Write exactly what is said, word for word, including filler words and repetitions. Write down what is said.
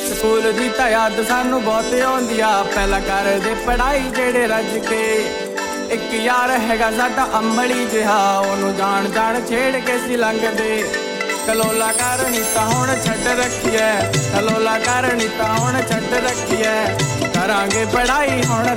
School ਦੀ ਤਾਂ ਯਾਦ ਸਾਨੂੰ ਬਹੁਤ ਆਉਂਦੀ ਆ, ਪਹਿਲਾਂ ਕਰਦੇ ਪੜ੍ਹਾਈ ਜਿਹੜੇ ਰੱਜ ਕੇ। ਇੱਕ ਯਾਰ ਹੈਗਾ ਸਾਡਾ ਅੰਬਲੀ ਜਿਹਾ, ਉਹਨੂੰ ਜਾਣ ਜਾਣ ਛੇੜ ਕੇ ਸੀ ਲੰਘਦੇ। ਕਲੋਲਾ ਕਰਨੀ ਤਾਂ ਹੁਣ ਛੱਡ ਰੱਖੀ ਐ, ਕਲੋਲਾ ਕਰਨੀ ਤਾਂ ਹੁਣ ਛੱਡ ਰੱਖੀ ਐ। ਕਰਾਂਗੇ ਪੜ੍ਹਾਈ ਹੁਣ